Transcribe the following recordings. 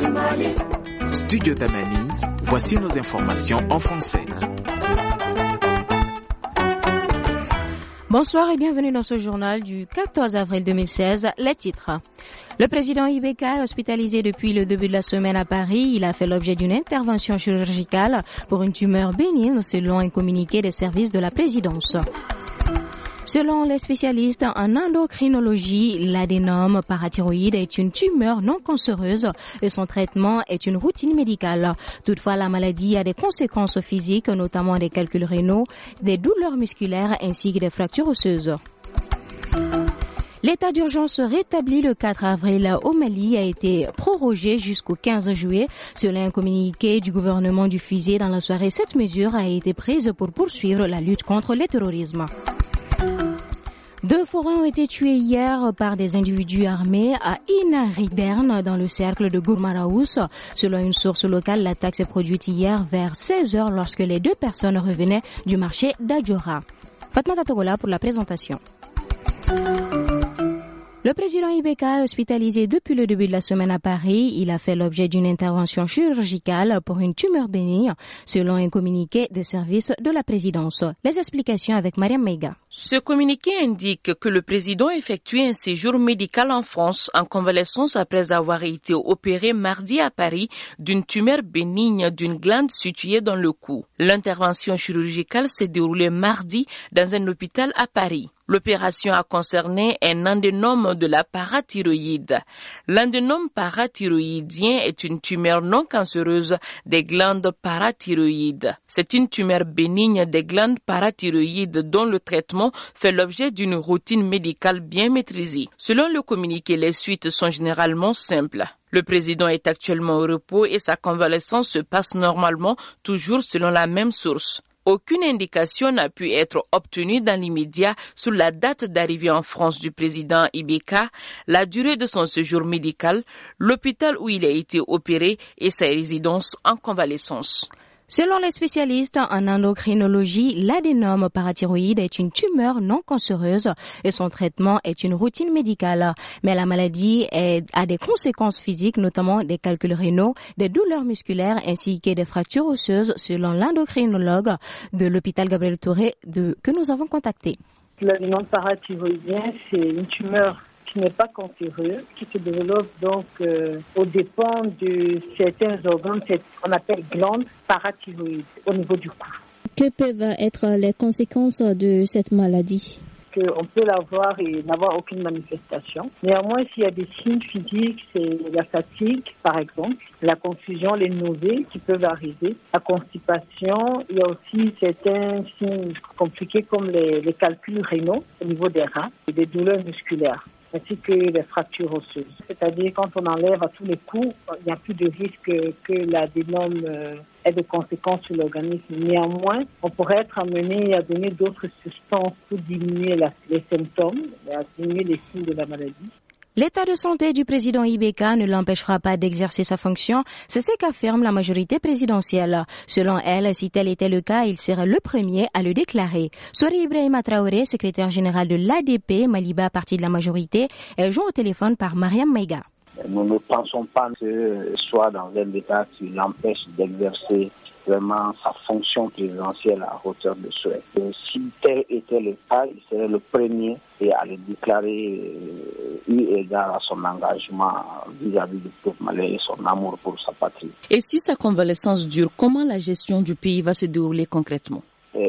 Studio Tamani, voici nos informations en français. Bonsoir et bienvenue dans ce journal du 14 avril 2016. Les titres. Le président Ibeka est hospitalisé depuis le début de la semaine à Paris. Il a fait l'objet d'une intervention chirurgicale pour une tumeur bénigne selon un communiqué des services de la présidence. Selon les spécialistes en endocrinologie, l'adénome parathyroïde est une tumeur non cancéreuse et son traitement est une routine médicale. Toutefois, la maladie a des conséquences physiques, notamment des calculs rénaux, des douleurs musculaires ainsi que des fractures osseuses. L'état d'urgence rétabli le 4 avril au Mali a été prorogé jusqu'au 15 juillet. Selon un communiqué du gouvernement diffusé dans la soirée, cette mesure a été prise pour poursuivre la lutte contre le terrorisme. 2 forains ont été tués hier par des individus armés à Inariderne dans le cercle de Gourmaraous. Selon une source locale, l'attaque s'est produite hier vers 16h lorsque les 2 personnes revenaient du marché d'Adjora. Fatma Togola pour la présentation. Le président Ibeka est hospitalisé depuis le début de la semaine à Paris. Il a fait l'objet d'une intervention chirurgicale pour une tumeur bénigne, selon un communiqué des services de la présidence. Les explications avec Mariam Meiga. Ce communiqué indique que le président a effectué un séjour médical en France en convalescence après avoir été opéré mardi à Paris d'une tumeur bénigne d'une glande située dans le cou. L'intervention chirurgicale s'est déroulée mardi dans un hôpital à Paris. L'opération a concerné un adénome de la parathyroïde. L'adénome parathyroïdien est une tumeur non cancéreuse des glandes parathyroïdes. C'est une tumeur bénigne des glandes parathyroïdes dont le traitement fait l'objet d'une routine médicale bien maîtrisée. Selon le communiqué, les suites sont généralement simples. Le président est actuellement au repos et sa convalescence se passe normalement, toujours selon la même source. Aucune indication n'a pu être obtenue dans l'immédiat sur la date d'arrivée en France du président Ibeka, la durée de son séjour médical, l'hôpital où il a été opéré et sa résidence en convalescence. Selon les spécialistes en endocrinologie, l'adénome parathyroïde est une tumeur non cancéreuse et son traitement est une routine médicale. Mais la maladie a des conséquences physiques, notamment des calculs rénaux, des douleurs musculaires ainsi que des fractures osseuses, selon l'endocrinologue de l'hôpital Gabriel Touré que nous avons contacté. L'adénome parathyroïdien, c'est une tumeur qui n'est pas cancéreuse, qui se développe donc aux dépens de certains organes, qu'on appelle glandes parathyroïdes au niveau du cou. Que peuvent être les conséquences de cette maladie? On peut l'avoir et n'avoir aucune manifestation. Néanmoins, s'il y a des signes physiques, c'est la fatigue, par exemple, la confusion, les nausées qui peuvent arriver, la constipation. Il y a aussi certains signes compliqués comme les calculs rénaux au niveau des reins et des douleurs musculaires, ainsi que les fractures osseuses. C'est-à-dire quand on enlève à tous les coups, il n'y a plus de risque que l'adénome ait des conséquences sur l'organisme. Néanmoins, on pourrait être amené à donner d'autres substances pour diminuer les symptômes, à diminuer les signes de la maladie. L'état de santé du président Ibeka ne l'empêchera pas d'exercer sa fonction, c'est ce qu'affirme la majorité présidentielle. Selon elle, si tel était le cas, il serait le premier à le déclarer. Soari Ibrahima Traoré, secrétaire général de l'ADP, Maliba, parti de la majorité, est joint au téléphone par Mariam Meiga. Nous ne pensons pas que ce soit dans un état qui l'empêche d'exercer vraiment sa fonction présidentielle à hauteur de souhait. Si tel était le cas, il serait le premier à le déclarer eu égard à son engagement vis-à-vis du peuple malien et son amour pour sa patrie. Et si sa convalescence dure, comment la gestion du pays va se dérouler concrètement?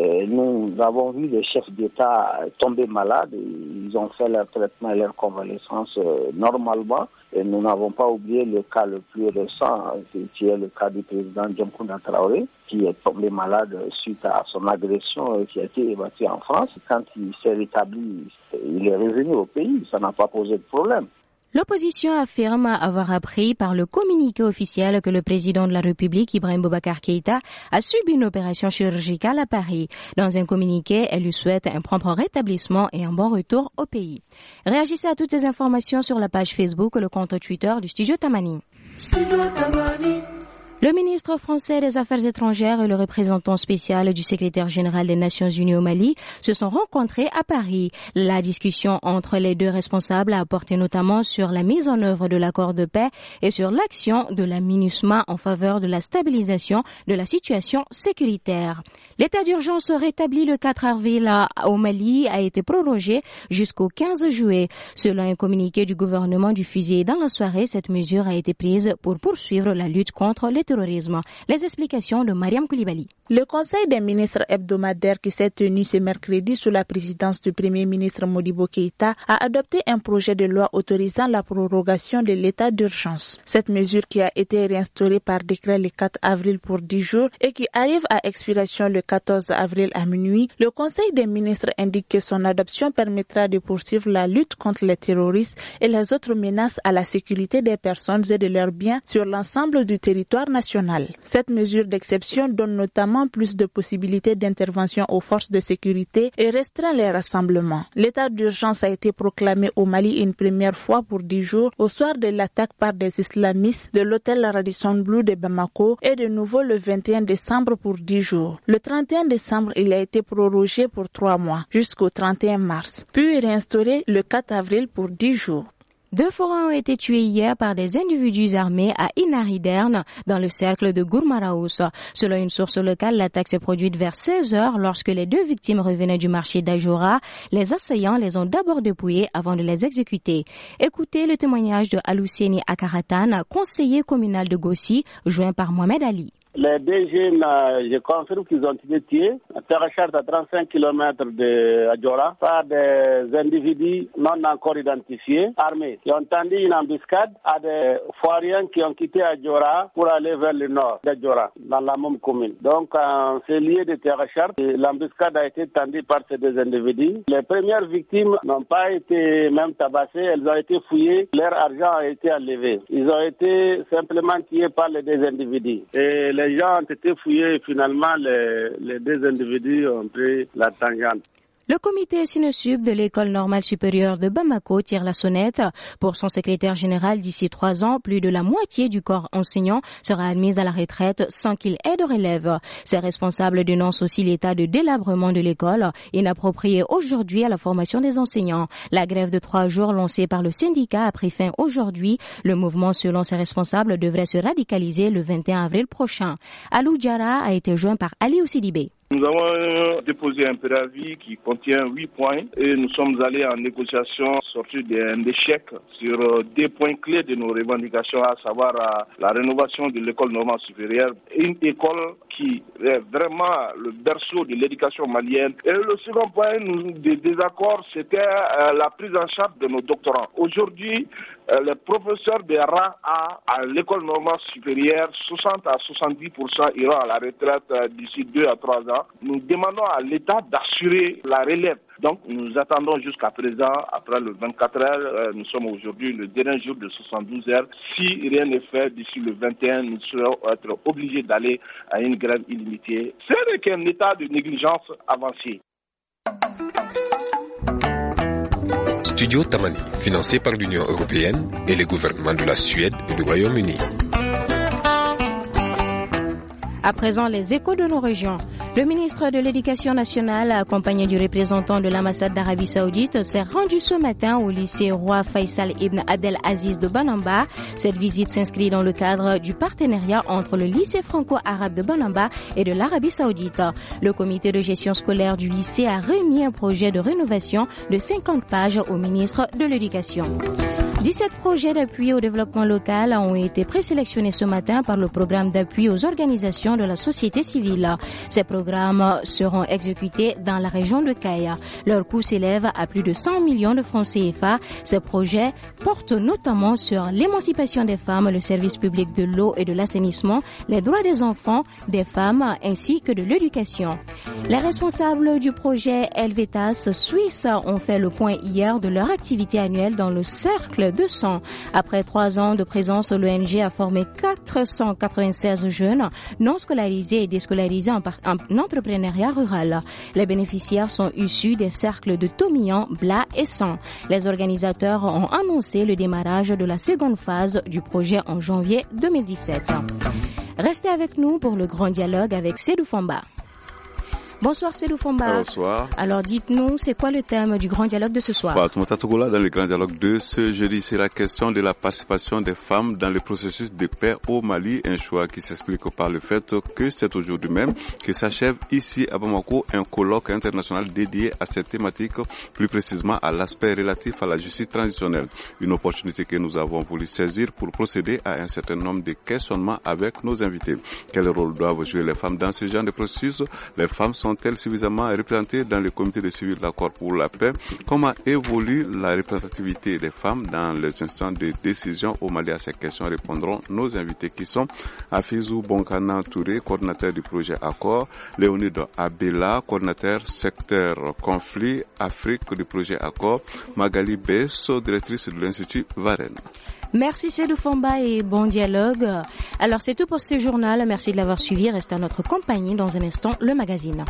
Nous avons vu les chefs d'État tomber malades. Ils ont fait leur traitement et leur convalescence normalement. Et nous n'avons pas oublié le cas le plus récent, qui est le cas du président Djamkounda Traoré, qui est tombé malade suite à son agression et qui a été évacué en France. Quand il s'est rétabli, il est revenu au pays. Ça n'a pas posé de problème. L'opposition affirme avoir appris par le communiqué officiel que le président de la République, Ibrahim Boubacar Keïta, a subi une opération chirurgicale à Paris. Dans un communiqué, elle lui souhaite un prompt rétablissement et un bon retour au pays. Réagissez à toutes ces informations sur la page Facebook et le compte Twitter du Studio Tamani. Le ministre français des Affaires étrangères et le représentant spécial du secrétaire général des Nations Unies au Mali se sont rencontrés à Paris. La discussion entre les deux responsables a porté notamment sur la mise en œuvre de l'accord de paix et sur l'action de la MINUSMA en faveur de la stabilisation de la situation sécuritaire. L'état d'urgence rétabli le 4 avril au Mali a été prorogé jusqu'au 15 juillet. Selon un communiqué du gouvernement diffusé dans la soirée, cette mesure a été prise pour poursuivre la lutte contre le terrorisme. Les explications de Mariam Koulibaly. Le Conseil des ministres hebdomadaire qui s'est tenu ce mercredi sous la présidence du Premier ministre Modibo Keïta a adopté un projet de loi autorisant la prorogation de l'état d'urgence. Cette mesure qui a été réinstaurée par décret le 4 avril pour 10 jours et qui arrive à expiration le 14 avril à minuit, le Conseil des ministres indique que son adoption permettra de poursuivre la lutte contre les terroristes et les autres menaces à la sécurité des personnes et de leurs biens sur l'ensemble du territoire national. Cette mesure d'exception donne notamment plus de possibilités d'intervention aux forces de sécurité et restreint les rassemblements. L'état d'urgence a été proclamé au Mali une première fois pour 10 jours au soir de l'attaque par des islamistes de l'hôtel Radisson Blu de Bamako et de nouveau le 21 décembre pour 10 jours. Le 31 décembre, il a été prorogé pour 3 mois jusqu'au 31 mars, puis réinstauré le 4 avril pour 10 jours. 2 forains ont été tués hier par des individus armés à Inariderne, dans le cercle de Gourmaraous. Selon une source locale, l'attaque s'est produite vers 16 heures lorsque les 2 victimes revenaient du marché d'Ajora. Les assaillants les ont d'abord dépouillés avant de les exécuter. Écoutez le témoignage de Alousseni Akaratan, conseiller communal de Gossi, joint par Mohamed Ali. Les 2 jeunes, je confirme qu'ils ont été tués à Terrachard, à 35 km de Adjora, par des individus non encore identifiés, armés, qui ont tendu une embuscade à des foiriens qui ont quitté Adjora pour aller vers le nord d'Adjora, dans la même commune. Donc, c'est lié de Terrachard. L'embuscade a été tendue par ces 2 individus. Les premières victimes n'ont pas été même tabassées, elles ont été fouillées, leur argent a été enlevé. Ils ont été simplement tués par les 2 individus. Et les gens ont été fouillés et finalement les 2 individus ont pris la tangente. Le comité Sinosub de l'École normale supérieure de Bamako tire la sonnette. Pour son secrétaire général, d'ici 3 ans, plus de la moitié du corps enseignant sera admise à la retraite sans qu'il ait de relève. Ces responsables dénoncent aussi l'état de délabrement de l'école, inapproprié aujourd'hui à la formation des enseignants. La grève de 3 jours lancée par le syndicat a pris fin aujourd'hui. Le mouvement, selon ses responsables, devrait se radicaliser le 21 avril prochain. Alou Diarra a été joint par Ali Ossidibé. Nous avons déposé un préavis qui contient 8 points et nous sommes allés en négociation sorti d'un échec sur 2 points clés de nos revendications, à savoir la rénovation de l'école normale supérieure, une école qui est vraiment le berceau de l'éducation malienne. Et le second point de désaccord, c'était la prise en charge de nos doctorants. Aujourd'hui, les professeurs de rang A à l'école normale supérieure, 60 à 70% iront à la retraite d'ici 2 à 3 ans. Nous demandons à l'État d'assurer la relève. Donc, nous attendons jusqu'à présent, après le 24 heures, nous sommes aujourd'hui le dernier jour de 72 heures. Si rien n'est fait d'ici le 21, nous serons être obligés d'aller à une grève illimitée. C'est qu'un état de négligence avancé. Studio Tamani, financé par l'Union européenne et les gouvernements de la Suède et du Royaume-Uni. À présent, les échos de nos régions. Le ministre de l'Éducation nationale, accompagné du représentant de l'ambassade d'Arabie Saoudite, s'est rendu ce matin au lycée Roi Faisal Ibn Abdel Aziz de Banamba. Cette visite s'inscrit dans le cadre du partenariat entre le lycée franco-arabe de Banamba et de l'Arabie Saoudite. Le comité de gestion scolaire du lycée a remis un projet de rénovation de 50 pages au ministre de l'Éducation. 17 projets d'appui au développement local ont été présélectionnés ce matin par le programme d'appui aux organisations de la société civile. Ces programmes seront exécutés dans la région de Kaya. Leur coût s'élève à plus de 100 millions de francs CFA. Ces projets portent notamment sur l'émancipation des femmes, le service public de l'eau et de l'assainissement, les droits des enfants, des femmes ainsi que de l'éducation. Les responsables du projet Helvetas Suisse ont fait le point hier de leur activité annuelle dans le cercle 200. Après 3 ans de présence, l'ONG a formé 496 jeunes non scolarisés et déscolarisés en entrepreneuriat rural. Les bénéficiaires sont issus des cercles de Tomillan, Blas et San. Les organisateurs ont annoncé le démarrage de la seconde phase du projet en janvier 2017. Restez avec nous pour le grand dialogue avec Sédou Famba. Bonsoir Sédou Famba. Bonsoir. Alors dites-nous, c'est quoi le thème du grand dialogue de ce soir? Dans le grand dialogue de ce jeudi, c'est la question de la participation des femmes dans le processus de paix au Mali, un choix qui s'explique par le fait que c'est aujourd'hui même que s'achève ici à Bamako un colloque international dédié à cette thématique, plus précisément à l'aspect relatif à la justice transitionnelle. Une opportunité que nous avons voulu saisir pour procéder à un certain nombre de questionnements avec nos invités. Quel rôle doivent jouer les femmes dans ce genre de processus? Les femmes sont-elles suffisamment représentées dans le comité de suivi de l'accord pour la paix? Comment évolue la représentativité des femmes dans les instants de décision au Mali? À ces questions répondront nos invités qui sont Afizou Bonkana Touré, coordinateur du projet Accord, Léonide Abela, coordinateur secteur conflit Afrique du projet Accord, Magali Besso, directrice de l'Institut Varenne. Merci Sédou Famba et bon dialogue. Alors c'est tout pour ce journal. Merci de l'avoir suivi. Restez à notre compagnie. Dans un instant, le magazine.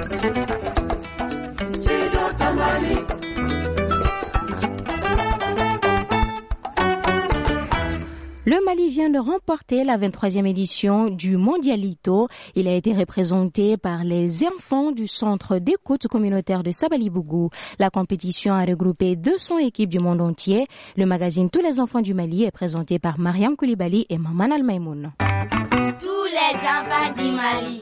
Le Mali vient de remporter la 23e édition du Mondialito. Il a été représenté par les enfants du centre d'écoute communautaire de Sabalibougou. La compétition a regroupé 200 équipes du monde entier. Le magazine Tous les enfants du Mali est présenté par Mariam Koulibaly et Maman Al-Maïmoun. Tous les enfants du Mali.